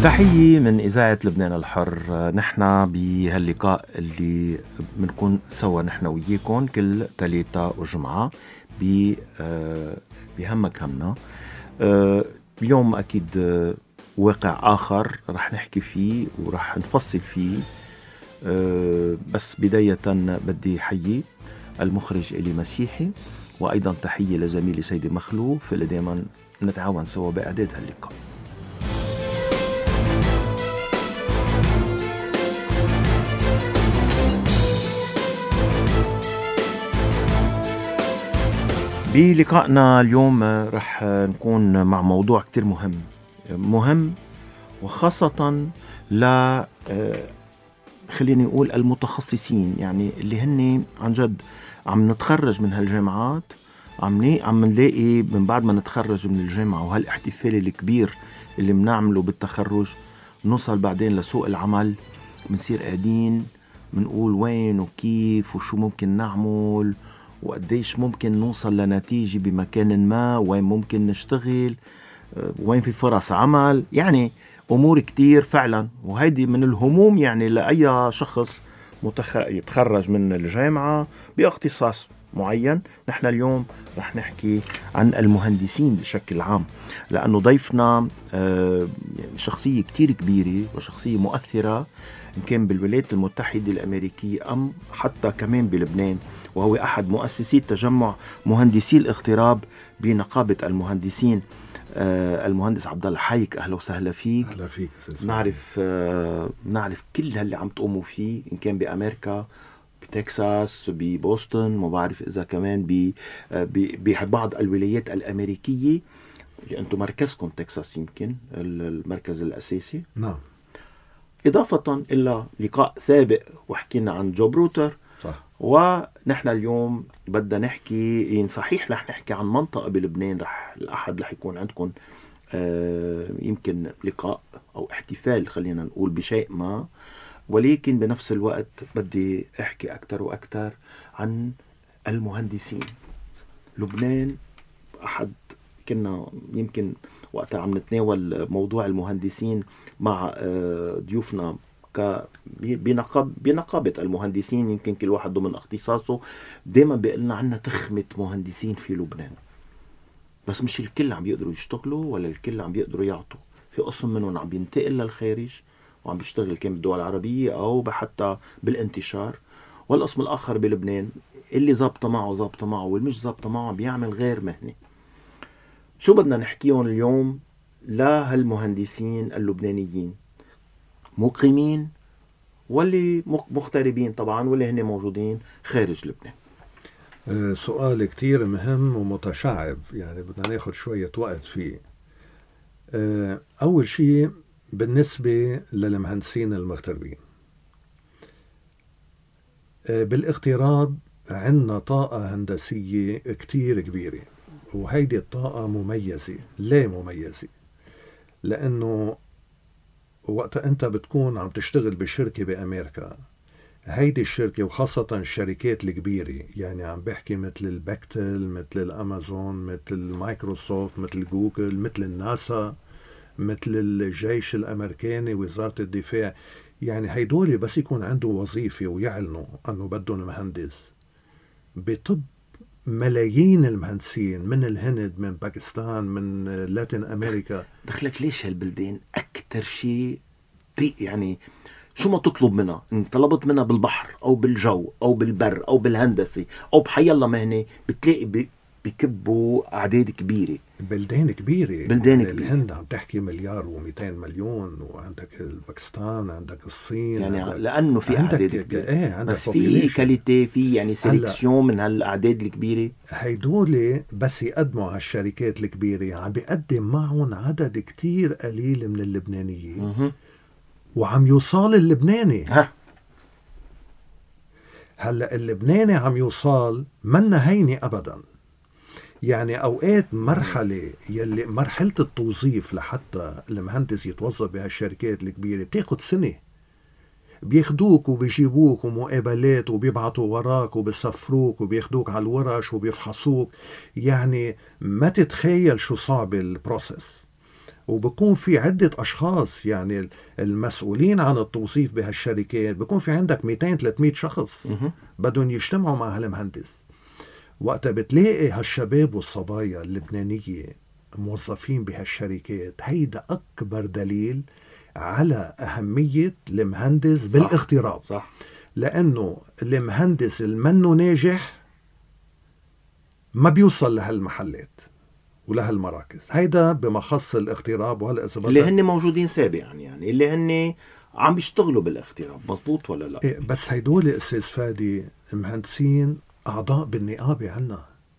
تحية من إذاعة لبنان الحر. نحن بهاللقاء اللي بنكون سوا نحن وياكم كل ثلاثة وجمعة بهمك همنا. اليوم أكيد واقع آخر رح نحكي فيه ورح نفصل فيه. بس بداية بدي حيي المخرج إلي مسيحي، وأيضا تحية لزميلي سيدي مخلوف اللي دايما نتعاون سوا بإعداد هاللقاء. بلقائنا اليوم رح نكون مع موضوع كتير مهم وخاصة خليني أقول المتخصصين، يعني اللي هن عن جد عم نتخرج من هالجامعات، عم نلاقي من بعد ما نتخرج من الجامعة وهالاحتفال الكبير اللي بنعمله بالتخرج، نوصل بعدين لسوق العمل، بنصير قاعدين بنقول وين وكيف وشو ممكن نعمل وقديش ممكن نوصل لنتيجة بمكان ما، وين ممكن نشتغل، وين في فرص عمل، يعني أمور كتير فعلا. وهيدي من الهموم يعني لأي شخص يتخرج من الجامعة باختصاص معين. نحن اليوم رح نحكي عن المهندسين بشكل عام، لأنه ضيفنا شخصية كتير كبيرة وشخصية مؤثرة إن كان بالولايات المتحدة الأمريكية أم حتى كمان بلبنان، وهو أحد مؤسسي تجمع مهندسي الاغتراب بنقابة المهندسين. المهندس عبد الله حايك، أهلا وسهلا فيك. أهلا فيك. نعرف كل هاللي عم تقوموا فيه، إن كان بأمريكا، بتكساس، ببوسطن، ما بعرف إذا كمان ببعض الولايات الأمريكية اللي أنتم مركزكم تكساس، يمكن المركز الأساسي. نعم. إضافة إلى لقاء سابق وحكينا عن جوب روتر. صح. ونحن اليوم بدنا نحكي، صحيح رح نحكي عن منطقة بلبنان، الأحد رح يكون عندكم يمكن لقاء أو احتفال، خلينا نقول بشيء ما، ولكن بنفس الوقت بدي أحكي أكتر وأكتر عن المهندسين. لبنان أحد كنا يمكن وقتها عم نتناول موضوع المهندسين مع ضيوفنا بنقابة المهندسين، يمكن كل واحد ضمن اختصاصه، دايما بيقلنا عنا تخمة مهندسين في لبنان، بس مش الكل عم بيقدروا يشتغلوا ولا الكل عم بيقدروا يعطوا. في قسم منهم عم بينتقل للخارج وعم بيشتغل كان بالدول العربية أو حتى بالانتشار، والقسم الآخر بلبنان اللي زابطة معه واللي مش زابطة معه بيعمل غير مهنة. شو بدنا نحكيهم اليوم لهالمهندسين اللبنانيين، مقيمين واللي مغتربين طبعا واللي هن موجودين خارج لبنان؟ سؤال كتير مهم ومتشعب، يعني بدنا ناخد شوية وقت فيه. أول شيء بالنسبة للمهندسين المغتربين، بالاغتراب عندنا طاقة هندسية كتير كبيرة، وهيدي الطاقة مميزة. ليه مميزة؟ لأنه وقت أنت بتكون عم تشتغل بشركة بأمريكا، هيدي الشركة وخاصة الشركات الكبيرة، يعني عم بحكي مثل البكتل، مثل الأمازون، مثل المايكروسوفت، مثل جوجل، مثل الناسا، مثل الجيش الأمريكاني، وزارة الدفاع، يعني هيدول بس يكون عنده وظيفة ويعلنوا أنه بدهم مهندس. بطب ملايين المهندسين من الهند، من باكستان، من لاتين أمريكا. دخلك ليش هالبلدان أكتر شيء يعني شو ما تطلب منها، إن طلبت منها بالبحر أو بالجو أو بالبر أو بالهندسة أو بحي الله مهنة، بتلاقي بكبوا أعداد كبيرة، بلدان كبيرة. يعني الهند عم تحكي 1,200,000,000، وعندك الباكستان، عندك الصين، يعني لأنه في أعداد كبيرة، بس في كاليتي، في يعني سيلكسيون من هالأعداد الكبيرة. هيدول بس يقدموا على الشركات الكبيرة عم بيقدم معهم عدد كتير قليل من اللبنانيين، وعم يوصل اللبناني. هلأ اللبناني عم يوصل منا هيني أبدا، يعني أوقات مرحلة التوظيف لحتى المهندس يتوظف بهالشركات الكبيرة بتاخد سنة. بياخدوك وبيجيبوك ومقابلات وبيبعتوا وراك وبيسفروك وبياخدوك على الورش وبيفحصوك، يعني ما تتخيل شو صعب البروسس. وبكون في عدة أشخاص، يعني المسؤولين عن التوظيف بهالشركات بكون في عندك 200-300 شخص بدهم يجتمعوا مع هالمهندس. وقتها بتلاقي هالشباب والصبايا اللبنانية موظفين بهالشركات، هيدا أكبر دليل على أهمية المهندس صح. بالاغتراب. صح. لأنه المهندس المنه ناجح ما بيوصل لهالمحلات ولهالمراكز. هيدا بمخص الاغتراب. وهلا إذا اللي هن موجودين سابقا، يعني اللي هن عم بيشتغلوا بالاغتراب، مضبوط ولا لا؟ إيه، بس هيدول أستاذ فادي مهندسين أعضاء بالنقابة عنا،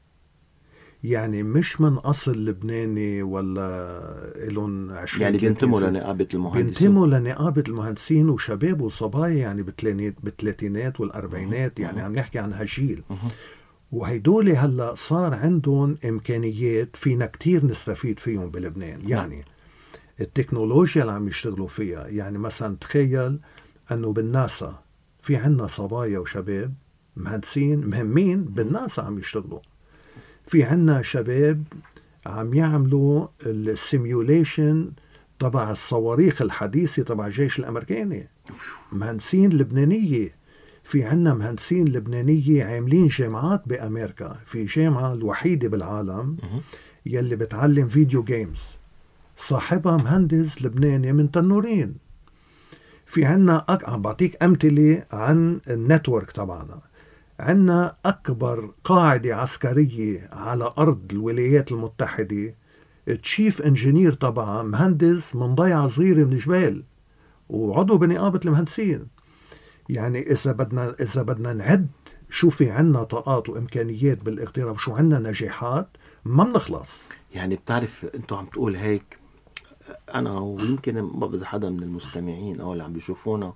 يعني مش من أصل لبناني ولا إلهم 20 يعني بينتموا لنقابة المهندسين. بينتموا لنقابة المهندسين، وشباب وصبايا يعني بالثلاثينات والأربعينات، يعني عم نحكي عن هالجيل. وهيدول هلا صار عندهم إمكانيات فينا كتير نستفيد فيهم بلبنان. يعني التكنولوجيا اللي عم يشتغلوا فيها، يعني مثلا تخيل أنه بالناسا في عنا صبايا وشباب مهندسين مهمين بالناسا عم يشتغلوا. في عنا شباب عم يعملوا السيميوليشن تبع الصواريخ الحديثة تبع الجيش الأمريكاني، مهندسين لبنانية. في عنا مهندسين لبنانية عاملين جامعات بأمريكا. في جامعة الوحيدة بالعالم يلي بتعلم فيديو جيمز، صاحبها مهندس لبناني من تنورين. في عنا عم بعطيك أمثلة عن النتورك تبعنا. عنا أكبر قاعدة عسكرية على أرض الولايات المتحدة، التشيف انجينير تبعها مهندس من ضيعة صغيرة من جبال وعضو بنقابة المهندسين. يعني إذا بدنا نعد شو في عنا طاقات وإمكانيات بالاغتراب، شو عنا نجاحات، ما بنخلص. يعني بتعرف أنتوا عم تقول هيك، أنا ويمكن ما إذا حدا من المستمعين أو اللي عم بيشوفونا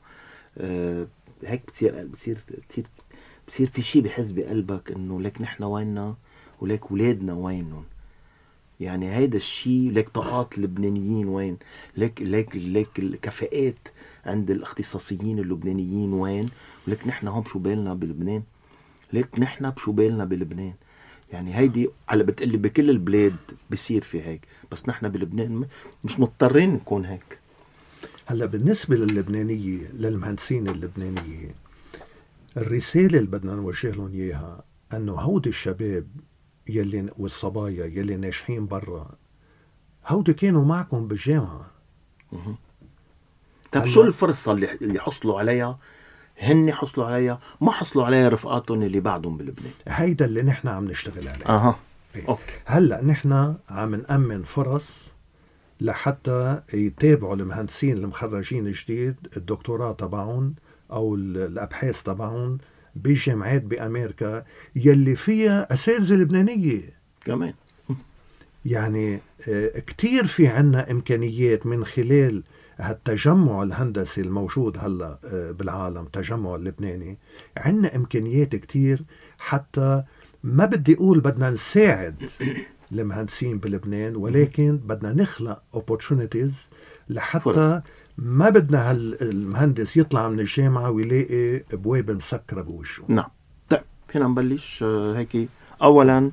هيك بصير في شيء بحس بقلبك إنه ليك نحن ويننا وليك ولادنا وينهم. يعني هيدا الشيء، ليك طاقات اللبنانيين وين، ليك الكفاءات عند الاختصاصيين اللبنانيين وين، وليك نحن هم شو بالنا بلبنان، ليك نحن بشو بالنا بلبنان. يعني هيدي على بتقلي بكل البلاد بيصير في هيك، بس نحن بلبنان مش مضطرين نكون هيك. هلا بالنسبة للبنانية، للمهندسين اللبنانية، الرسالة اللي بدنا نوجه لهم إياها أنه هودي الشباب يلي والصبايا يلي ناجحين برا، هودي كانوا معكم بالجامعة. طب شو الفرصة اللي حصلوا عليها؟ هن حصلوا عليها، ما حصلوا عليها رفقاتهم اللي بعدهم بلبنان. هيدا اللي نحن عم نشتغل عليه. أوكي. هلأ نحن عم نأمن فرص لحتى يتابعوا المهندسين المخرجين جديد الدكتوراه تبعهم أو الأبحاث تبعهم بالجامعات بأمريكا يلي فيها أساتذة لبنانية كمان. يعني كتير في عنا إمكانيات من خلال هالتجمع الهندسي الموجود هلا بالعالم، تجمع اللبناني. عنا إمكانيات كتير، حتى ما بدي أقول بدنا نساعد المهندسين بلبنان، ولكن بدنا نخلق opportunities لحتى ما بدنا هالمهندس يطلع من الجامعة ويلاقي ابواب مسكرة بوشه. نعم. طيب فينا نبلش هيك. أولا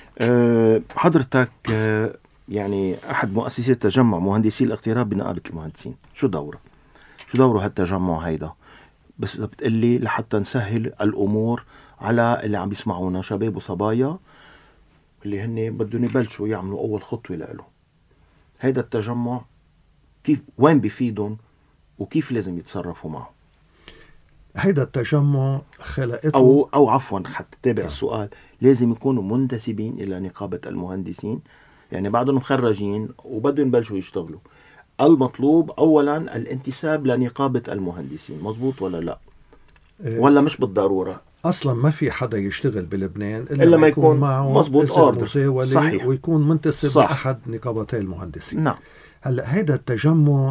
حضرتك يعني أحد مؤسسي تجمع مهندسي الاغتراب بنقابة المهندسين، شو دوره هالتجمع هيدا؟ بس إذا بتقلي لحتى نسهل الأمور على اللي عم بيسمعونا، شباب وصبايا اللي هن بدهم يبلشوا يعملوا أول خطوة لإله، هيدا التجمع كيف وين بيفيدهم وكيف لازم يتصرفوا معه؟ هيدا التجمع خلقته أو عفوا حتى تتابع السؤال، لازم يكونوا منتسبين إلى نقابة المهندسين، يعني بعدهم مخرجين وبدهم يبلشوا يشتغلوا. المطلوب أولا الانتساب لنقابة المهندسين، مظبوط ولا لا؟ ولا مش بالضرورة؟ أصلا ما في حدا يشتغل بلبنان إلا ما يكون معه مظبوط أوردر، صحيح، ويكون منتسب لأحد نقابتي المهندسين. نعم. هلا هيدا التجمع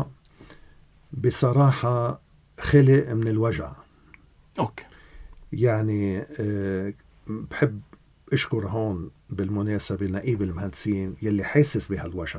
بصراحة خلق من الوجع. أوكي. يعني بحب أشكر هون بالمناسبة نقيب المهندسين يلي حاسس بهالوجع،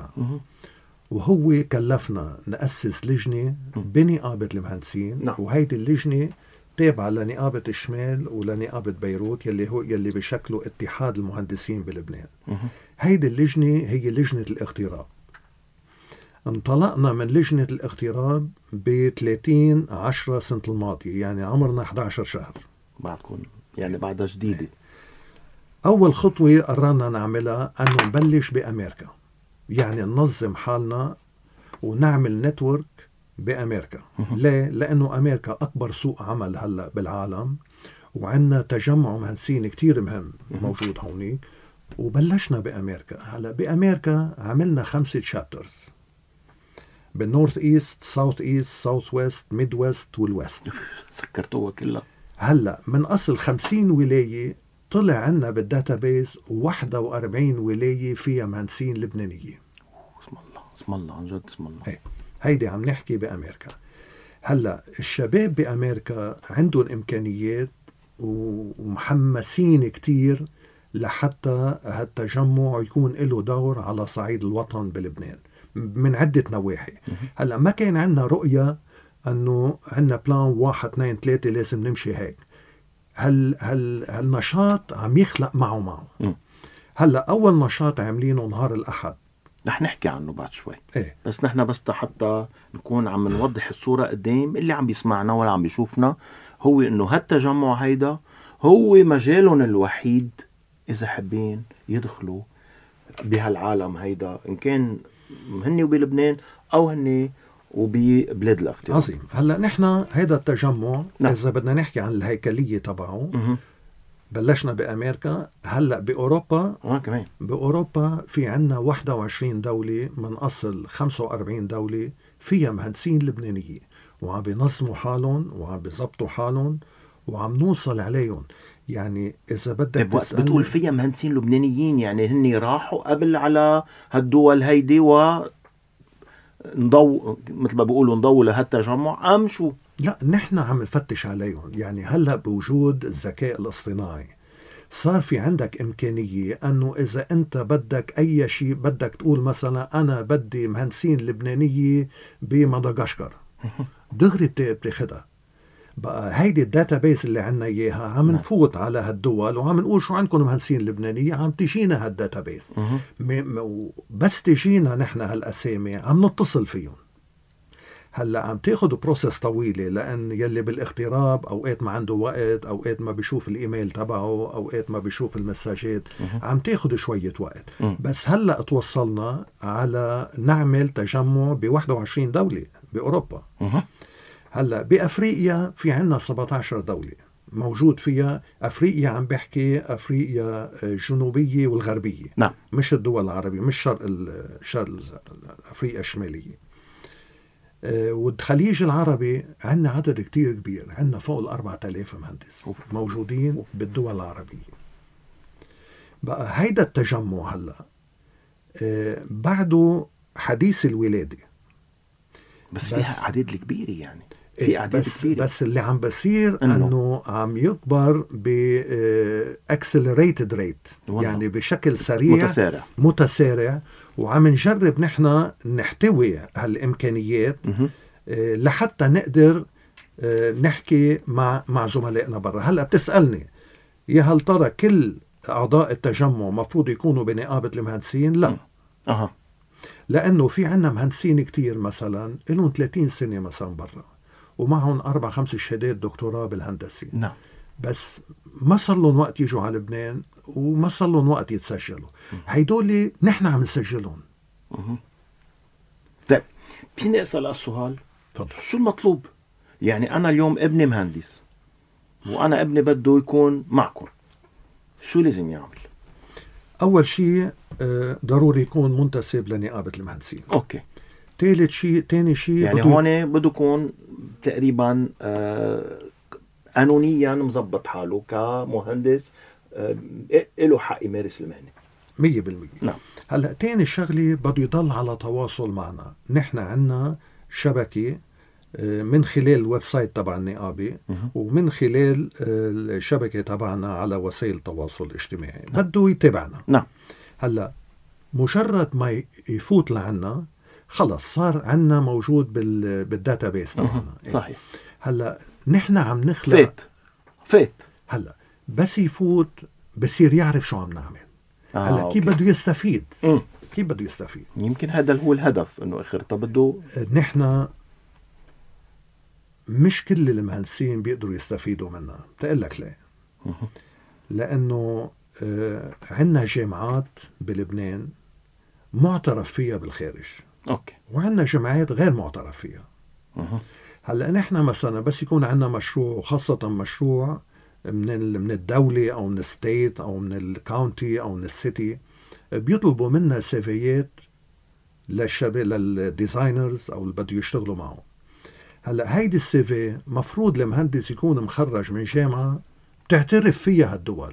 وهو كلفنا نأسس لجنة بنقابة المهندسين. نعم. وهيدي اللجنة تابعة لنقابة الشمال ولنقابة بيروت يلي بشكلوا اتحاد المهندسين بلبنان. هيدي اللجنة هي لجنة الاغتراب. انطلقنا من لجنة الاغتراب ب30/10 سنة الماضية، يعني عمرنا 11 شهر. بعدكم يعني بعدها جديدة. أول خطوة قررنا نعملها أنه نبلش بأمريكا، يعني ننظم حالنا ونعمل نتورك بأمريكا. ليه؟ لأنه أمريكا أكبر سوق عمل هلأ بالعالم، وعندنا تجمع مهندسين كتير مهم موجود هونيك، وبلشنا بأمريكا. هلأ بأمريكا عملنا 5 شابترز بالنورث إيست، ساوث إيست، ساوث ويست، ميد ويست والويست. سكرتوها كلها. هلأ من أصل 50 ولاية طلع عنا بالداتابيز 41 ولاية فيها مهندسين لبنانية. اسم الله، اسم الله، عن جد اسم الله. هيدي عم نحكي بأمريكا. هلأ الشباب بأمريكا عندهم إمكانيات ومحمسين كتير لحتى هالتجمع يكون له دور على صعيد الوطن بلبنان من عدة نواحي. هلأ ما كان عندنا رؤية أنه عندنا بلان 1 2 3 لازم نمشي هيك. هالنشاط عم يخلق معه. هلأ أول نشاط عاملينه نهار الأحد، رح نحكي عنه بعد شوي. إيه؟ بس نحن بس حتى نكون عم نوضح الصورة قدام اللي عم بيسمعنا ولا عم بيشوفنا، هو إنه هالتجمع هيدا هو مجالهم الوحيد إذا حابين يدخلوا بهالعالم هيدا، إن كان هني وبلبنان أو هني وببلاد الاغتراب. عظيم. هلأ نحن هيدا التجمع نعم. إذا بدنا نحكي عن الهيكلية تبعه بلشنا بأمريكا. هلأ بأوروبا كمان بأوروبا في عنا 21 دولة من أصل 45 دولة فيها مهندسين لبنانية، وعم بينظموا حالهم وعم بيزبطوا حالهم وعم نوصل عليهم. يعني إذا بدك بتقول فيها مهندسين لبنانيين، يعني هني راحوا قبل على هالدول هيدي مثل ما بيقولوا نضووا لهالتجمع أم شو؟ لا، نحن عم نفتش عليهم. يعني هلأ بوجود الذكاء الاصطناعي صار في عندك إمكانية أنه إذا أنت بدك أي شيء، بدك تقول مثلا أنا بدي مهندسين لبنانية بمدغشقر، دغري بتاخدها. بقى هيدي الداتابيس اللي عنا إياها عم نفوت على هالدول وعم نقول شو عندكم مهندسين لبنانية، عم تجينا هالداتابيس. بس تجينا نحن هالأسامي عم نتصل فيهم. هلا عم تاخد بروسس طويلة، لأن يلي بالاغتراب أوقات ما عنده وقت، أوقات ما بيشوف الإيميل تبعه، أوقات ما بيشوف المساجات، عم تاخد شوية وقت. بس هلا توصلنا على نعمل تجمع ب21 دولة بأوروبا. هلا بأفريقيا في عنا 17 دولة موجود فيها. أفريقيا عم بحكي أفريقيا الجنوبية والغربية. نعم. مش الدول العربية، مش شرق أفريقيا الشمالية. والخليج العربي عندنا عدد كتير كبير، عندنا فوق 4000 مهندس موجودين بالدول العربية. بقى هيدا التجمع هلا بعده حديث الولادة، بس فيها عدد كبير، يعني في أعداد كبيرة. بس اللي عم بصير أنه عم يكبر accelerated rate، يعني بشكل سريع متسارع. وعم نجرب نحن نحتوي هالإمكانيات لحتى نقدر نحكي مع زملائنا برا. هلأ بتسألني يا هل ترى كل أعضاء التجمع مفروض يكونوا بنقابة المهندسين؟ لا. لأنه في عنا مهندسين كتير مثلا لهم 30 سنة مثلا برا ومعهم 4-5 شهادات دكتوراه بالهندسة. نعم. بس ما صار لهم وقت يجوا على لبنان وما صار لهم وقت يتسجلوا. هيدول نحن عم نسجلهم. طيب فيني أسأل السؤال؟ تفضل. شو المطلوب؟ يعني أنا اليوم ابني مهندس وأنا ابني بده يكون معكم، شو لازم يعمل؟ أول شيء ضروري يكون منتسب لنقابة المهندسين. أوكي. تاني شيء يعني هون بده يكون تقريبا قانونيا مزبط حاله كمهندس، له حق يمارس المهنة 100%. نعم. هلا تاني شغلة بده يضل على تواصل معنا. نحن عنا شبكة من خلال الويب سايت تبع النقابة ومن خلال الشبكة تبعنا على وسائل التواصل الاجتماعي. نعم. بده يتابعنا. نعم. هلا مجرد ما يفوت لعنا خلص صار عنا موجود بالداتابيس تبعنا. صحيح. هلا نحن عم نخلق فات هلا بس يفوت بصير يعرف شو عم نعمل. هلا كيف بده يستفيد؟ كيف بده يستفيد؟ يمكن هذا هو الهدف، انه اخرته بده. نحن مش كل المهندسين بيقدروا يستفيدوا منها. بتقول لك ليه؟ لانه عندنا جامعات بلبنان معترف فيها بالخارج، اوكي، وعندنا جامعات غير معترف فيها. هلا نحن مثلا بس يكون عندنا مشروع، وخاصة مشروع من الدولة او من الستيت او من الكاونتي او من السيتي، بيطلبوا منا سيفيات للشباب، للديزاينرز او اللي بده يشتغلوا معه. هلا هيدي السيفي مفروض المهندس يكون مخرج من جامعة بتعترف فيها هالدول.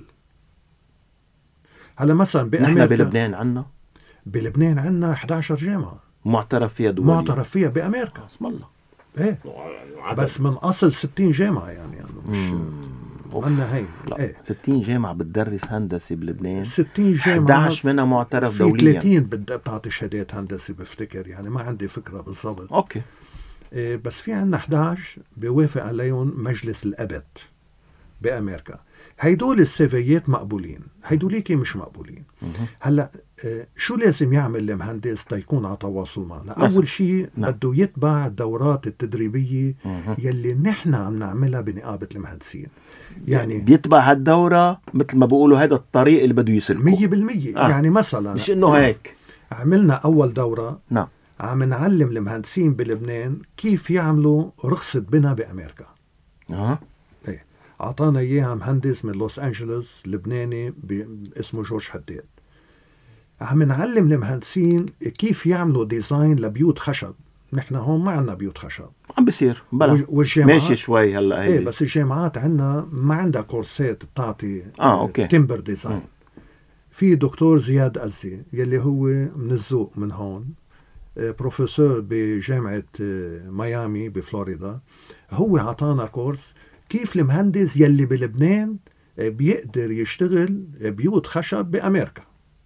هلا مثلا نحن بلبنان عندنا 11 جامعة معترف فيها دوليا، معترف فيها بأمريكا. اسم الله. ايه بس من اصل 60 جامعة يعني مش عندنا هي. لا. ايه 60 جامعة بتدرس هندسة بلبنان، 60 جامعة 11 منها معترف دوليا. في 30 بتعطي شهادات هندسة بفتكر، يعني ما عندي فكرة بالضبط. اوكي. إيه بس في عندنا 11 بيوافق عليهم مجلس الأبت بأمريكا. هيدول السيفيات مقبولين، هيدوليكي مش مقبولين. هلا شو لازم يعمل المهندس تيكون على تواصل معنا؟ أول شيء بده يتبع الدورات التدريبية يلي نحن عم نعملها بنقابة المهندسين. يعني بيتبع هالدورة مثل ما بقولوا هذا الطريق اللي بده يسلكه 100%. يعني مثلا مش إنه هيك. عملنا أول دورة نعم عم نعلم المهندسين بلبنان كيف يعملوا رخصة بناء بأمريكا. ايه أعطانا إياها مهندس من لوس أنجلوس لبناني اسمه جورج حداد. عم نعلم المهندسين كيف يعملوا ديزاين لبيوت خشب. نحن هون ما عندنا بيوت خشب، عم بيصير بلا ماشي شوي هلا هيدي. ايه بس الجامعات عندنا ما عندها كورسات بتعطي أوكي. تيمبر ديزاين. في دكتور زياد أزي يلي هو من الزوق من هون، بروفيسور بجامعة ميامي بفلوريدا، هو عطانا كورس كيف المهندس يلي بلبنان بيقدر يشتغل بيوت خشب بأمريكا.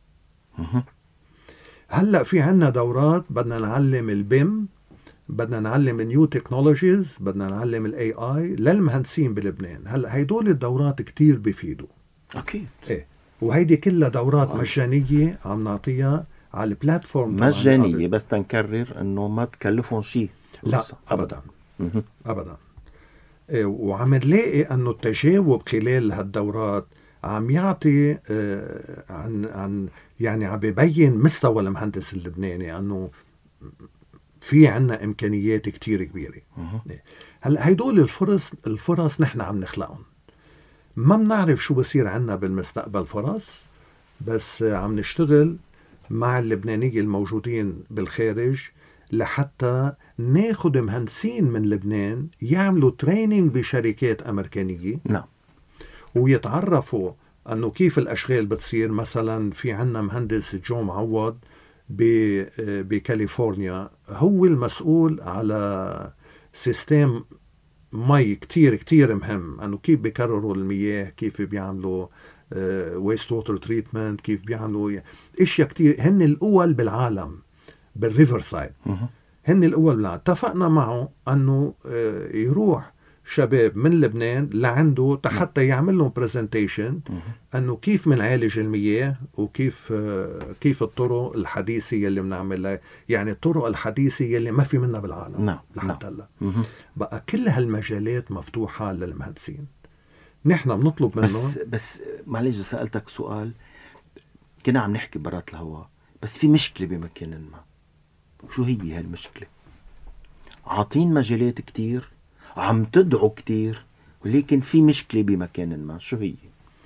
هلأ في عنا دورات بدنا نعلم البيم، بدنا نعلم نيو تكنولوجيز، بدنا نعلم الاي اي للمهندسين بلبنان. هلأ هيدول الدورات كتير بيفيدوا أكيد. ايه وهيدي كلها دورات مجانية عم نعطيها على البلاتفورم. مجانية بس تنكرر انه ما تكلفهم شيء. لا ابدا ابدا. إيه وعم نلاقي انه التجاوب خلال هالدورات عم يعطي عن يعني عم بيبين مستوى المهندس اللبناني انه في عنا امكانيات كتير كبيرة. هلا هيدول الفرص نحن عم نخلقهم. ما بنعرف شو بصير عنا بالمستقبل فرص، بس عم نشتغل مع اللبنانية الموجودين بالخارج لحتى ناخد مهندسين من لبنان يعملوا تريننج بشركات أمريكانية. نعم. ويتعرفوا أنه كيف الأشغال بتصير. مثلا في عنا مهندس جو معوض بكاليفورنيا، هو المسؤول على سيستم مي كتير مهم، أنه كيف بيكرروا المياه، كيف بيعملوا ويست ووتر تريتمنت، كيف بيعملوا اشياء كتير. هن الأول بالعالم بالريفر سايد، هن الأول بالعالم. اتفقنا معه أنه يروح شباب من لبنان لعنده حتى يعمل لهم برزنتيشن أنه كيف منعالج المياه، وكيف كيف الطرق الحديثة اللي بنعملها، يعني الطرق الحديثة اللي ما في منها بالعالم. نعم. لحتى هلا بقى كل هالمجالات مفتوحة للمهندسين. نحن بنطلب منه. بس معلش سألتك سؤال، كنا عم نحكي برات الهواء، بس في مشكلة بمكان ما. شو هي هالمشكلة؟ عاطين مجالات كتير، عم تدعو كتير، ولكن في مشكلة بمكان ما. شو هي؟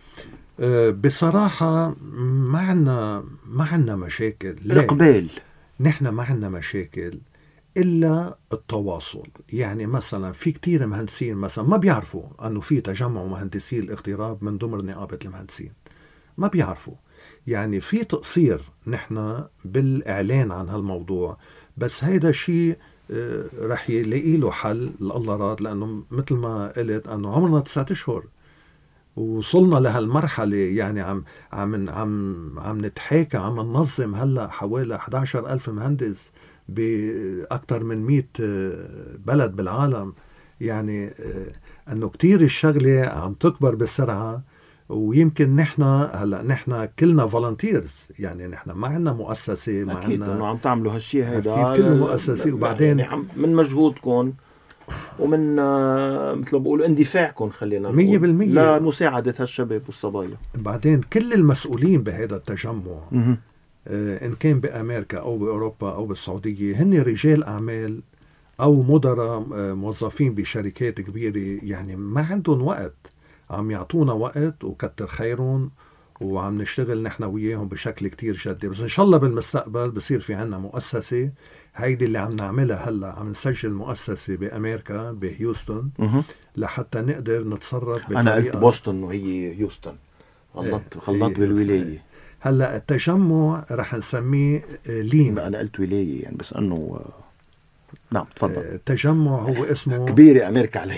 بصراحة ما عنا مشاكل. الإقبال. نحن ما عنا مشاكل إلا التواصل. يعني مثلا في كتير مهندسين مثلا ما بيعرفوا أنه في تجمع مهندسي الاغتراب من ضمن نقابة المهندسين، ما بيعرفوا. يعني في تقصير نحن بالإعلان عن هالموضوع، بس هيدا شيء رح يلاقي له حل الله راد. لأنه مثل ما قلت أنه عمرنا 9 أشهر وصلنا لهالمرحلة. يعني عم نتحاكى، عم ننظم هلأ حوالي 11,000 مهندس بأكثر من 100 بلد بالعالم. يعني أنه كتير الشغلة عم تكبر بسرعة، ويمكن نحن كلنا فولنتيرز، يعني نحن ما عندنا مؤسسة، ما أكيد عندنا إنه عم تعملوا هالشيء هيدا كيف كل مؤسسة، وبعدين يعني من مجهودكم ومن مثل بقول اندفاعكم خلينا نقول 100% لمساعدة هالشباب والصبايا. بعدين كل المسؤولين بهذا التجمع إن كان بأمريكا أو بأوروبا أو بالسعودية هن رجال أعمال أو مدراء موظفين بشركات كبيرة، يعني ما عندهم وقت، عم يعطونا وقت وكتر خيرهم، وعم نشتغل نحن وياهم بشكل كتير جدي. بس إن شاء الله بالمستقبل بصير في عنا مؤسسة، هيدي اللي عم نعملها هلأ، عم نسجل مؤسسة بأمريكا بهيوستن لحتى نقدر نتصرف بطريقة. أنا قلت بوسطن وهي هيوستن، خلطت بالولاية. هلأ التجمع رح نسميه لين. أنا قلت ولاية يعني، بس أنه نعم تفضل. التجمع هو اسمه كبيرة أمريكا علي.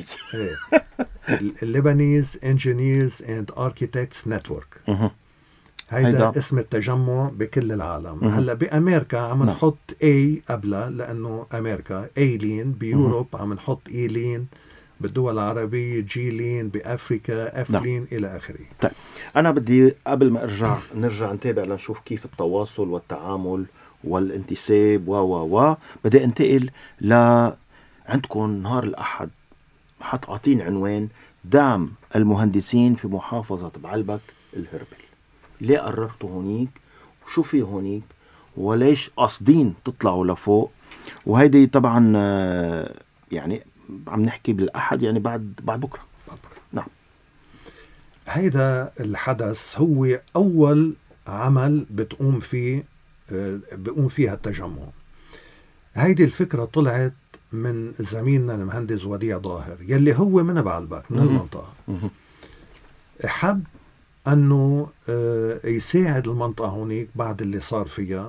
Lebanese Engineers and Architects Network. هيدا اسم التجمع بكل العالم. هلا بأمريكا عم نحط A قبلها لأنه أمريكا، A لين. بيوروب عم نحط E لين، بالدول العربية جي لين، بأفريكا اف لين إلى آخره. طيب أنا بدي قبل ما نرجع نتابع لنشوف كيف التواصل والتعامل والانتساب بدي انتقل عندكم نهار الأحد حتعطين عنوان دعم المهندسين في محافظة بعلبك الهربل. ليه قررتوا هونيك وشو في هونيك وليش قاصدين تطلعوا لفوق؟ وهيدي طبعا يعني عم نحكي بالأحد يعني بعد بكرة. نعم. هيدا الحدث هو أول عمل بقوم فيها التجمع. هيدي الفكرة طلعت من زميلنا المهندس وديع ظاهر يلي هو من بعلبك من المنطقة. حب أنه يساعد المنطقة هونيك بعد اللي صار فيها،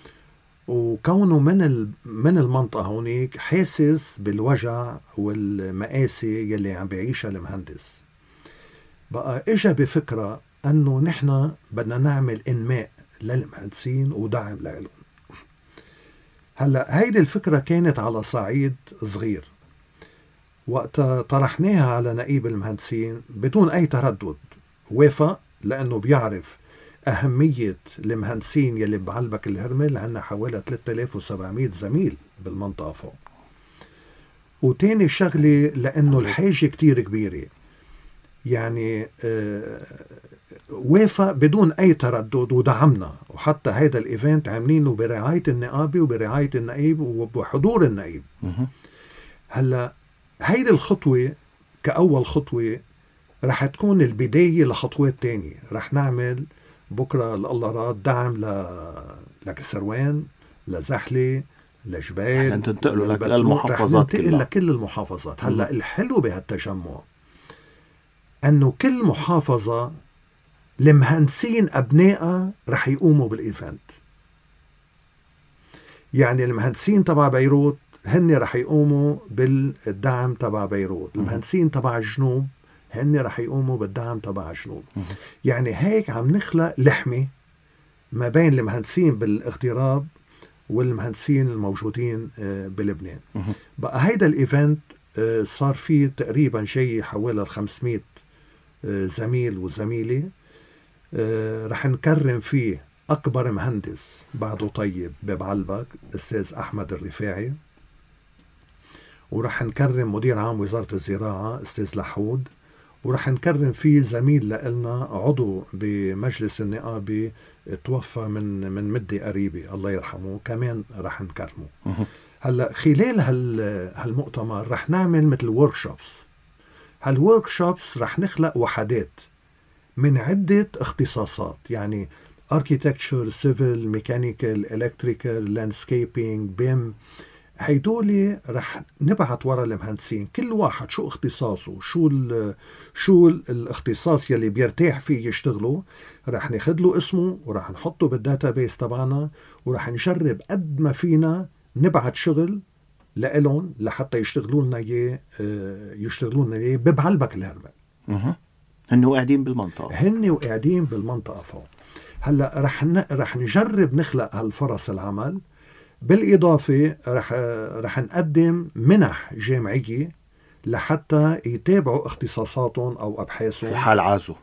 وكونه من المنطقة هونيك حاسس بالوجع والمآسي يلي عم بيعيشها المهندس. بقى إجا بفكرة أنه نحن بدنا نعمل إنماء للمهندسين ودعم لهم. هلأ هيدي الفكرة كانت على صعيد صغير، وقت طرحناها على نقيب المهندسين بدون أي تردد وافق، لأنه بيعرف أهمية المهندسين يلي بعلبك الهرمل. عنا حوالي 3700 زميل بالمنطقة فوق. وتاني شغلة لأنه الحاجة كتير كبيرة، يعني وافق بدون أي تردد ودعمنا. وحتى هيدا الإيفنت عاملينه برعاية النقابة وبرعاية النقيب وبحضور النقيب. هلأ هيدي الخطوة كأول خطوة رح تكون البداية لخطوات تانية. رح نعمل بكرة الله راد دعم لكسروان، لزحلة، لجبال، تنتقلوا للمحافظات كلها، لكل المحافظات. هلأ الحلو بهالتجمع أنه كل محافظة المهندسين أبنائها رح يقوموا بالإيفنت. يعني المهندسين تبع بيروت هن رح يقوموا بالدعم تبع بيروت، المهندسين تبع الجنوب هن رح يقوموا بالدعم تبع الجنوب. يعني هيك عم نخلق لحمة ما بين المهندسين بالاغتراب والمهندسين الموجودين بلبنان. بقى هيدا الإيفنت صار فيه تقريبا شيء حوالي 500 زميل وزميلة. رح نكرم فيه أكبر مهندس بعده طيب ببعلبك أستاذ أحمد الرفاعي، ورح نكرم مدير عام وزارة الزراعة أستاذ لحود، ورح نكرم فيه زميل لنا عضو بمجلس النقابة توفى من مدة قريبة الله يرحمه، كمان رح نكرمه. هلأ خلال هالمؤتمر رح نعمل مثل وركشوبس. هالوركشوبس رح نخلق وحدات من عدة اختصاصات، يعني architecture, civil, mechanical, electrical, landscaping, BIM. هيدولي رح نبعت ورا المهندسين كل واحد شو اختصاصه، شو الاختصاص يلي بيرتاح فيه يشتغلوا. رح ناخد له اسمه ورح نحطه بالداتابيس تبعنا، ورح نجرب قد ما فينا نبعت شغل لإلهم لحتى يشتغلوا لنا اياه ببعلبك الهرمل. هن وقاعدين بالمنطقة فوق. هلا رح نجرب نخلق هالفرص العمل. بالإضافة رح نقدم منح جامعية لحتى يتابعوا اختصاصاتهم أو أبحاثهم في حال عازوا.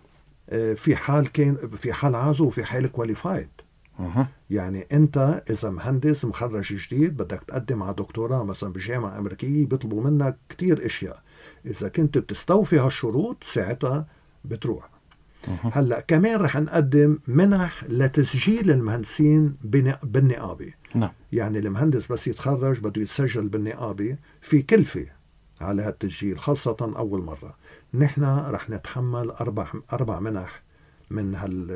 في حال عازو وفي حال كواليفايد. يعني انت اذا مهندس مخرج جديد بدك تقدم على دكتوراه مثلا بجامعة امريكية، بيطلبوا منك كتير اشياء، اذا كنت بتستوفي هالشروط ساعتها بتروح. هلا كمان رح نقدم منح لتسجيل المهندسين بالنقابة. نعم. يعني المهندس بس يتخرج بده يتسجل بالنقابة، في كلفة على هالتسجيل خاصة أول مرة. نحن رح نتحمل 4 منح من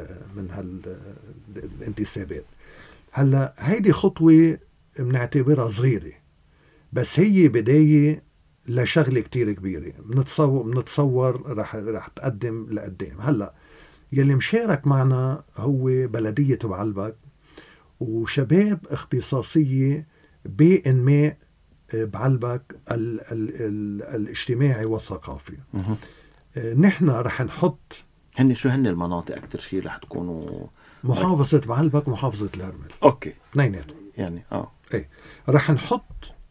الانتسابات. هلا هيدي خطوة بنعتبرها صغيرة، بس هي بداية لشغلة كتير كبيرة. بنتصور رح تقدم لقدام. هلا يلي مشارك معنا هو بلدية بعلبك وشباب اختصاصية بإنماء بعلبك الاجتماعي والثقافي. نحن رح نحط شو هن المناطق أكتر شيء رح تكونوا؟ محافظة بعلبك ومحافظة الهرمل. أوكي. اثنيناتهم يعني ايه رح نحط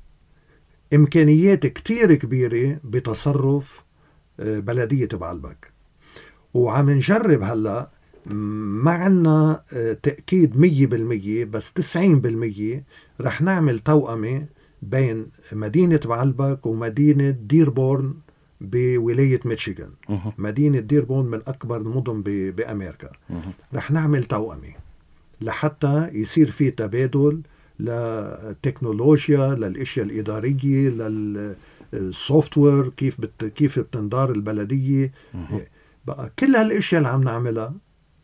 إمكانيات كتير كبيرة بتصرف بلدية بعلبك. وعم نجرب هلأ، ما عنا تأكيد 100% بس 90% رح نعمل توأمة بين مدينة بعلبك ومدينة ديربورن بولاية ميشيغان. مدينة ديربورن من أكبر المدن بأمريكا. رح نعمل توأمة لحتى يصير في تبادل للتكنولوجيا، للأشياء الإدارية، للسوفتوير، كيف بتندار البلدية. بقى كل هالأشياء اللي عم نعملها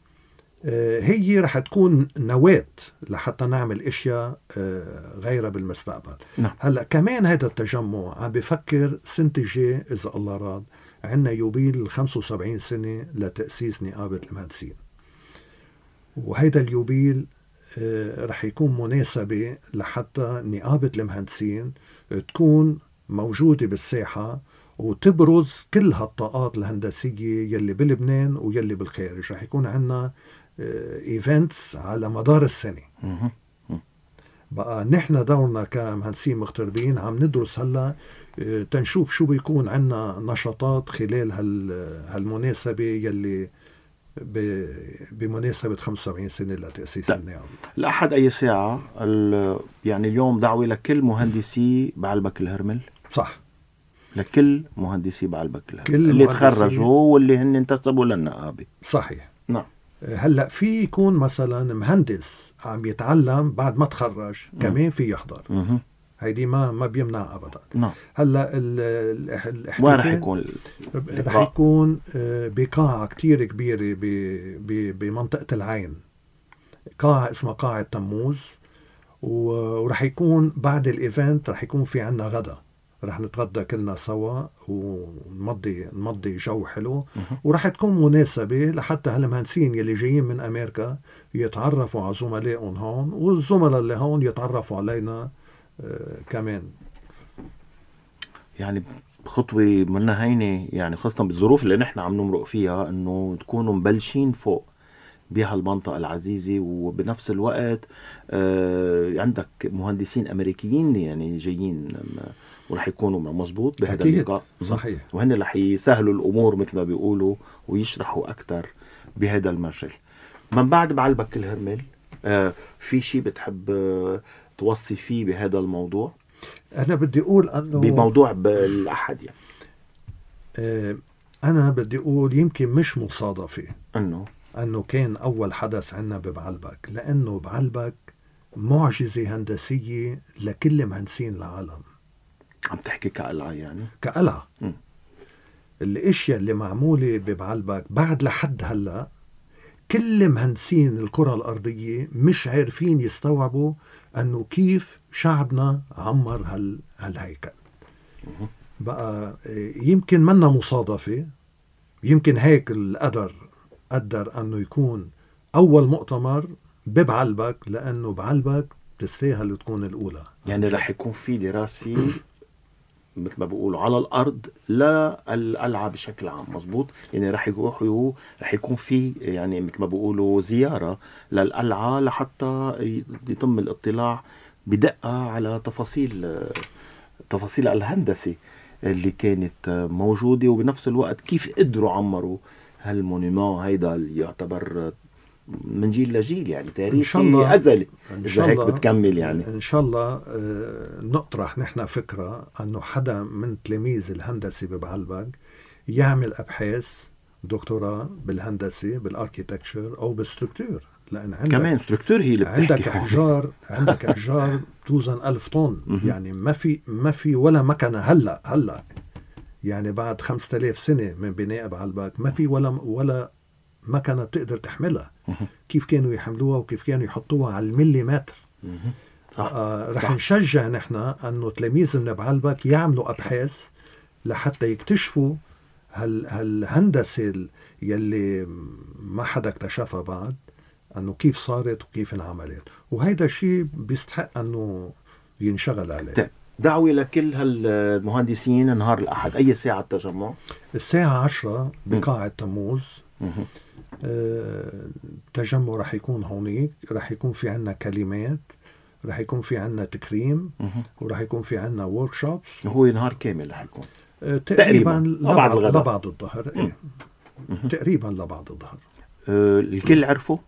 هي رح تكون نواة لحتى نعمل أشياء غيرها بالمستقبل. هلأ كمان هذا التجمع عم بفكر سنة الجاي إذا الله راد عنا يوبيل 75 سنة لتأسيس نقابة المهندسين، وهذا اليوبيل رح يكون مناسبة لحتى نقابة المهندسين تكون موجودة بالساحة وتبرز كل هالطاقات الهندسية يلي بلبنان ويلي بالخارج. رح يكون عنا ايفنتس على مدار السنة. بقى نحن دورنا كمهندسين مغتربين عم ندرس هلا تنشوف شو بيكون عنا نشاطات خلال هالمناسبة يلي بمناسبة 75 سنة لتأسيس النقابة. الأحد أي ساعة؟ يعني اليوم دعوة لكل مهندسي بعلبك الهرمل. صح، لكل مهندسي بعلبك الهرمل اللي تخرجوا واللي هن انتسبوا للنقابة. صحيح. نعم. هلأ في يكون مثلا مهندس عم يتعلم بعد ما تخرج كمان في يحضر. هيدي ما بيمنع أبدا. نعم. هلأ وين رح يكون؟ رح يكون بقاعة كتير كبيرة بمنطقة العين، قاعة اسمها قاعة تموز. ورح يكون بعد الإيفنت رح يكون في عنا غدا، رح نتغدى كلنا سوا ونمضي جو حلو. ورح تكون مناسبة لحتى هالمهندسين يلي جايين من أمريكا يتعرفوا على زملائهم هون، والزملاء اللي هون يتعرفوا علينا كمان. يعني خطوة منا هينة، يعني خاصة بالظروف اللي نحن عم نمرق فيها، انه تكونوا مبلشين فوق بهالمنطقة العزيزة، وبنفس الوقت عندك مهندسين أمريكيين يعني جايين ورح يكونوا مظبوط بهذا اللقاء. صحيح. وهن رح يسهلوا الأمور مثل ما بيقولوا ويشرحوا أكتر بهذا المجال. من بعد بعلبك الهرمل في شيء بتحب توصي فيه بهذا الموضوع؟ أنا بدي أقول أنه بموضوع بالأحد يعني أنا بدي أقول يمكن مش مصادفة أنه كان أول حدث عنا ببعلبك، لأنه بعلبك معجزة هندسية لكل مهندسين العالم. عم تحكي كقلعة يعني؟ كقلعة. الاشياء اللي معمولة ببعلبك بعد لحد هلا كل مهندسين الكرة الأرضية مش عارفين يستوعبوا أنه كيف شعبنا عمر هالهيكل. بقى يمكن منا مصادفة، يمكن هيك القدر قدر أنه يكون أول مؤتمر ببعلبك، لأنه بعلبك تستاهل تكون الأولى. يعني رح يكون في دراسة مثل ما بيقولوا على الأرض للقلعة بشكل عام. مزبوط. يعني رح يكون في يعني مثل ما بيقولوا زيارة للقلعة لحتى يتم الاطلاع بدقة على تفاصيل الهندسة اللي كانت موجودة، وبنفس الوقت كيف قدروا عمروا هالمونيمون هيدا اللي يعتبر من جيل لجيل يعني إن شاء تاريخي الله أزلي إن إذا شاء هيك الله بتكمل يعني. إن شاء الله نطرح نحن فكرة أنه حدا من تلاميذ الهندسة ببعلبك يعمل أبحاث دكتوراه بالهندسة بالاركيتكتشر أو بالستركتور، لأن عندك كمان ستركتور هي اللي بتحكي. عندك أحجار توزن 1000 طن، يعني ما في ولا مكنة هلا يعني بعد 5000 سنة من بناء بعلبك ما في ولا مكنة بتقدر تحملها. كيف كانوا يحملوها وكيف كانوا يحطوها على المليمتر. صح. رح نشجع نحن أنه تلاميذ من بعلبك يعملوا أبحاث لحتى يكتشفوا هالهندسة يلي ما حدا اكتشفها بعد، أنه كيف صارت وكيف انعملت، وهيدا شيء بيستحق أنه ينشغل عليه. طيب دعوة لكل هالمهندسين نهار الأحد، أي ساعة التجمع؟ الساعة 10 بقاعة تموز. التجمع رح يكون هونيك، رح يكون في عنا كلمات، رح يكون في عنا تكريم، ورح يكون في عنا workshops. هو نهار كامل رح يكون تقريبا لبعض الظهر. إيه. تقريبا لبعض الظهر. الكل عرفه؟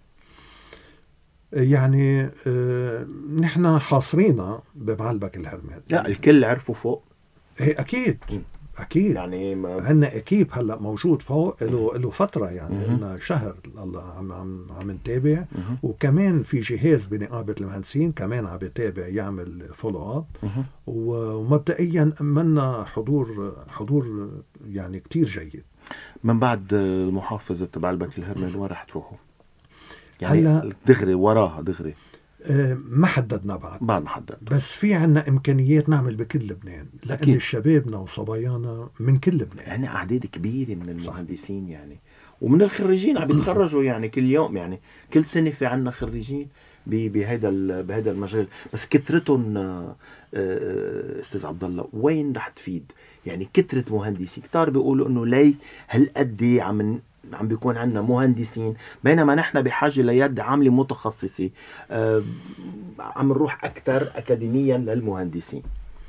يعني نحن حاصرينا ببعلبك الهرمات. لا الكل عرفه فوق. هي أكيد يعني عندنا اكيب هلا موجود فوق له فتره، يعني لنا شهر الله عم نتابع، وكمان في جهاز بنقابه المهندسين كمان عم يتابع يعمل فولو اب، ومبدئيا منا حضور يعني كتير جيد. من بعد محافظه بعلبك الهرمل وين رح تروحوا؟ يعني هلا دغري وراها دغري ما حددنا بعد ما حدد، بس في عنا إمكانيات نعمل بكل لبنان، لأن أكيد. الشبابنا وصبايانا من كل لبنان، يعني أعداد كبيرة من المهندسين يعني، ومن الخريجين عم يتخرجوا يعني كل يوم، يعني كل سنة في عنا خريجين بهذا المجال. بس كترتهم استاذ عبد الله وين رح تفيد؟ يعني كترة مهندسين كتار بيقولوا انه لي هالقد عم بيكون عندنا مهندسين، بينما نحن بحاجة ليد عاملة متخصصة، عم نروح أكثر أكاديميا للمهندسين.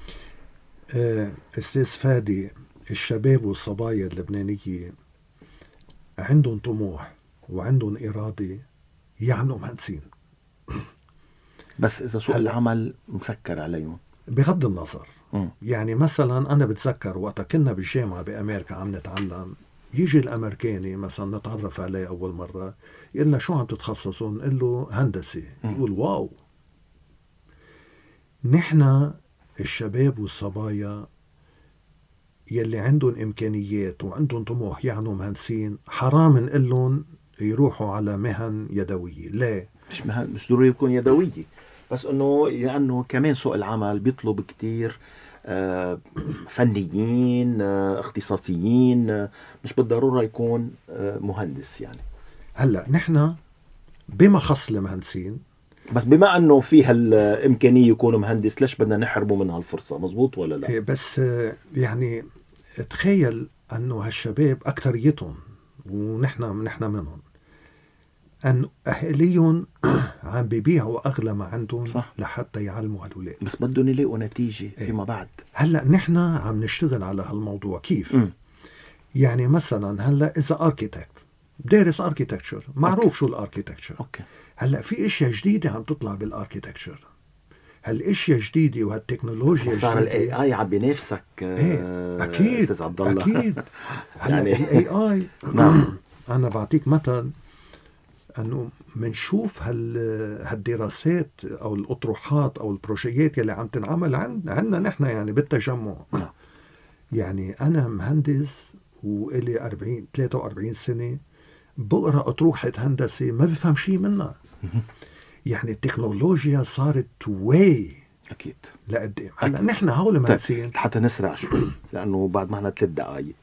أستاذ فادي، الشباب والصبايا اللبنانية عندهم طموح وعندهم إرادة يعملوا مهندسين، بس إذا سوق العمل مسكر عليهم بغض النظر. يعني مثلا أنا بتذكر وقت كنا بالجامعة بأمريكا عم نتعلم، يجي الأمريكاني مثلا نتعرف عليه أول مرة يقول لنا شو عم تتخصصوا؟ نقول له هندسة. يقول واو. نحن الشباب والصبايا يلي عندهم إمكانيات وعندهم طموح يعنوا مهندسين، حرام نقول لهم يروحوا على مهن يدوية. لا، مش ضروري يكون يدوية، بس انه لانه كمان سوق العمل بيطلب كتير فنيين اختصاصيين، مش بالضرورة يكون مهندس يعني. هلا نحن بما خص المهندسين، بس بما انه في هالامكانيه يكون مهندس، ليش بدنا نحرمه من هالفرصه؟ مزبوط ولا لا؟ بس يعني تخيل انه هالشباب اكثريتهم ونحن منهم ان اهاليهم عم بيبيعوا اغلى ما عندهم صح. لحتى يعلموا هالولاد، بس بدهم يلاقوا نتيجه فيما بعد. هلا نحن عم نشتغل على هالموضوع. كيف؟ يعني مثلا هلا اذا اركيتكت دارس اركيتكتشر، معروف شو الاركيتكتشر. هلا في اشياء جديده عم تطلع بالاركيتكتشر، هالاشياء جديده وهالتكنولوجيا صار الاي اي عم بينافسك. اكيد استاذ عبد الله. اكيد. هلا يعني الاي اي نعم. انا بعطيك مثل، انه منشوف هالدراسات او الاطروحات او البروجيات اللي عم تنعمل عندنا نحن يعني بالتجمع. يعني انا مهندس وإلي 43 سنه، بقرا اطروحه هندسه ما بفهم شيء منها. يعني التكنولوجيا صارت واي اكيد لقدام. هلا نحن هول مهندسين حتى نسرع شوي لانه بعد ما احنا 3 دقائق.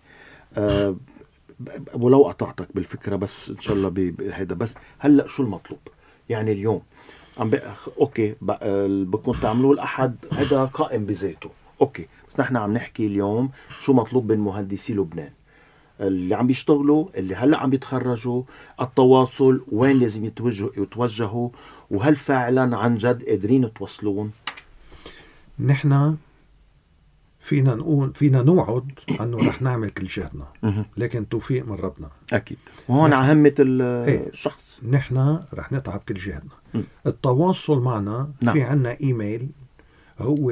ولو قطعتك بالفكره بس ان شاء الله بهيدا. بس هلا شو المطلوب؟ يعني اليوم اوكي بدكم تعملوه الاحد، هذا قائم بذاته اوكي، بس نحن عم نحكي اليوم شو مطلوب من مهندسي لبنان اللي عم بيشتغلوا، اللي هلا عم بيتخرجوا، التواصل وين لازم يتوجهوا، وهل فعلا عن جد قادرين توصلون؟ نحن فينا نوعد أنه رح نعمل كل جهدنا، لكن توفيق من ربنا أكيد، وهون عهمة الشخص. نحن رح نتعب كل جهدنا. التواصل معنا في عنا إيميل هو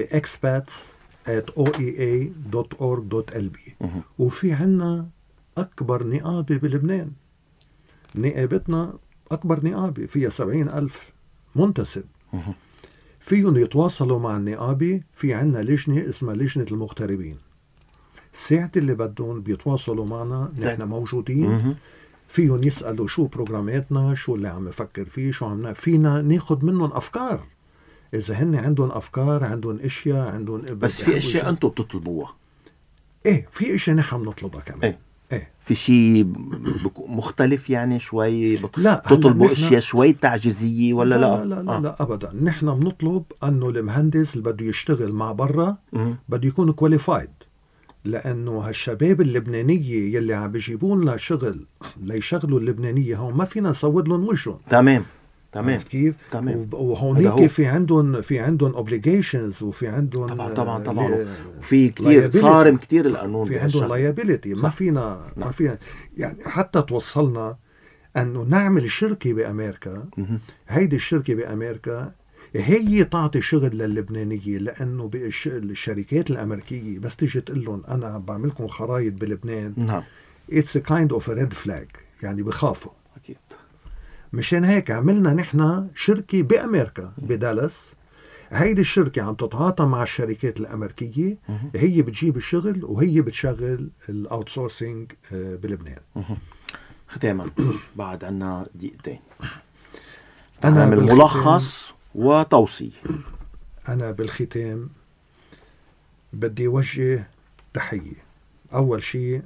expats@oea.org.lb، وفي عنا أكبر نقابة بلبنان، نقابتنا أكبر نقابة فيها 70,000 منتسب، فيهم يتواصلوا مع النقابة. في عنا لجنة اسمها لجنة المغتربين، ساعة اللي بدهم بيتواصلوا معنا، نحن موجودين. فيهم يسألوا شو بروجراماتنا، شو اللي عم نفكر فيه، شو عم فينا ناخد منهم أفكار. إذا هن عندهم أفكار، عندهم إشياء، عندهم بس في أشياء أنتم بتطلبوها. إيه، في إشياء نحن بنطلبها كمان. إيه. في شيء مختلف يعني شوي لا، تطلبوا اشياء شوي تعجيزيه ولا لا؟ لا ابدا. نحن بنطلب انه المهندس اللي بده يشتغل مع برا بده يكون كواليفايد، لانه هالشباب اللبنانيه يلي عم بيجيبوا لنا شغل ليشغلوا اللبنانيه هون ما فينا نسود لهم وجههم. تمام كيف؟ تمام. وهونيك في عندهم اوبليجيشنز، وفي عندهم طبعا وفي كثير صارم كثير القانون، في عندهم لايبيليتي. ما فينا يعني حتى توصلنا انه نعمل شركه بامريكا. هيدي الشركه بامريكا هي تعطي شغل للبنانيه، لانه بالشركات الامريكيه بس تيجي تقول لهم انا بعملكم خرايط بلبنان، اتس كايند اوف ريد فلاج، يعني بخافوا. اكيد. مشان هيك عملنا نحن شركة بأمريكا بدالاس. هيدي الشركة عم تتعاطى مع الشركات الأمريكية، هي بتجيب الشغل وهي بتشغل الأوتسورسينج بلبنان. ختاما بعد عنا دقيقتين، أنا ملخص وتوصية. أنا بالختام بدي وجه تحية أول شيء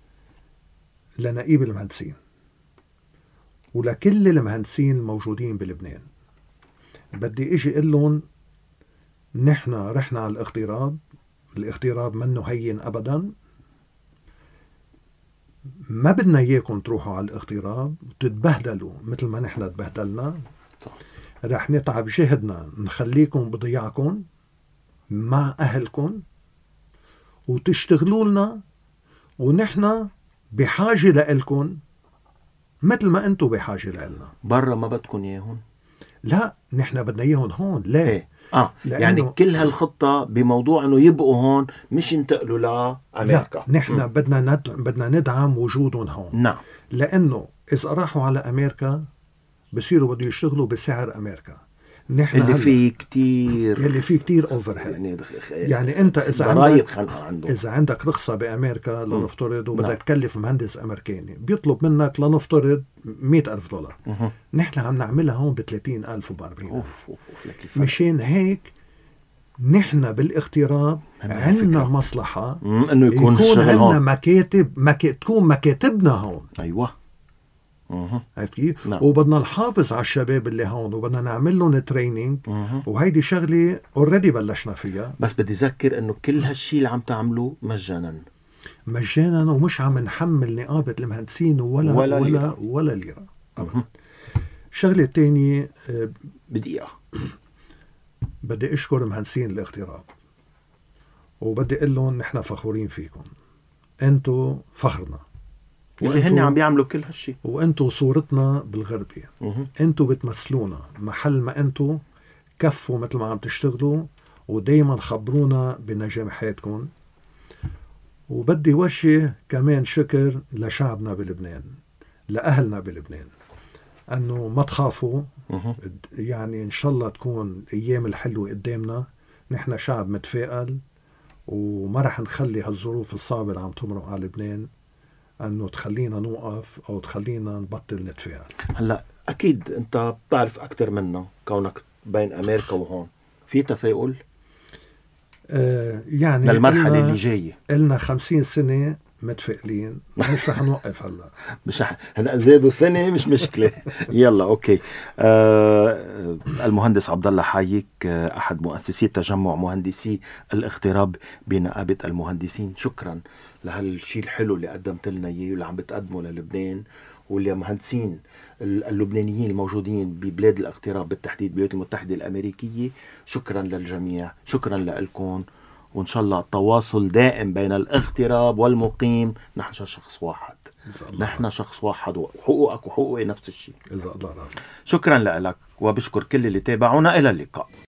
لنقيب المهندسين ولكل المهندسين الموجودين بلبنان. بدي اجي اقول لهم نحن رحنا على الاغتراب منه هين ابدا، ما بدنا اياكم تروحوا على الاغتراب وتتبهدلوا مثل ما نحن تبهدلنا. رح نتعب جهدنا نخليكم بضياعكم مع اهلكم وتشتغلوا لنا، ونحن بحاجة لإلكم مثل ما انتم بحاجه لنا. برا ما بدكم اياهم؟ لا، نحن بدنا اياهم هون. ليه؟ يعني كل هالخطه بموضوع انه يبقوا هون مش ينتقلوا لامريكا. لا، نحن بدنا ندعم وجودهم هون. نعم. لانه اذا راحوا على امريكا بصيروا بده يشتغلوا بسعر امريكا، نحن اللي فيه كتير اوفر هيد. يعني انت اذا عندك رخصه بامريكا لنفترض وبدك تكلف مهندس امريكاني بيطلب منك لنفترض $100,000، نحن عم نعملها هون ب30,000 و40,000. مشان هيك نحن بالاغتراب عندنا مصلحه انه يكون عندنا مكاتب، تكون مكاتبنا هون. ايوه، عرفت كيف؟ نعم. وبدنا نحافظ على الشباب اللي هون وبدنا نعمل لهم تريننج، وهيدي شغله اوريدي بلشنا فيها. بس بدي اذكر انه كل هالشيء اللي عم تعملوا مجانا ومش عم نحمل نقابه المهندسين ولا ليره ابدا. شغله تانية بدقيقه، بدي اشكر مهندسين الاغتراب وبدي اقول لهم نحن فخورين فيكم، انتو فخرنا اللي هن عم بيعملوا كل هالشيء، وانتو صورتنا بالغربية. انتو بتمثلونا محل ما انتو كفوا مثل ما عم تشتغلوا، ودايما خبرونا بنجاحاتكم. وبدي وجه كمان شكر لشعبنا بلبنان، لأهلنا بلبنان، انه ما تخافوا. يعني ان شاء الله تكون ايام الحلوة قدامنا. نحن شعب متفائل وما رح نخلي هالظروف الصعبة اللي عم تمرق على لبنان انه تخلينا نوقف او تخلينا نبطل نتفائل. هلا اكيد انت بتعرف اكثر منا كونك بين امريكا وهون، في تفاؤل يعني للمرحله اللي جايه؟ قلنا 50 سنه متفائلين، مش رح نوقف هلا. مش هلا زادوا سنه مش مشكله. يلا اوكي. المهندس عبد الله حايك، احد مؤسسي تجمع مهندسي الاغتراب بنقابه المهندسين، شكرا لهالشيء الحلو اللي قدمت لنا اياه واللي عم بتقدمه للبنان واللي مهندسين اللبنانيين الموجودين ببلاد الاغتراب بالتحديد بالولايات المتحده الامريكيه. شكرا للجميع، شكرا لكم، وإن شاء الله التواصل دائم بين الاغتراب والمقيم. نحن شخص واحد، نحن شخص واحد، وحقوقك وحقوقي نفس الشيء. إذا الله رأى. شكرا لك، وبشكر كل اللي تابعونا. إلى اللقاء.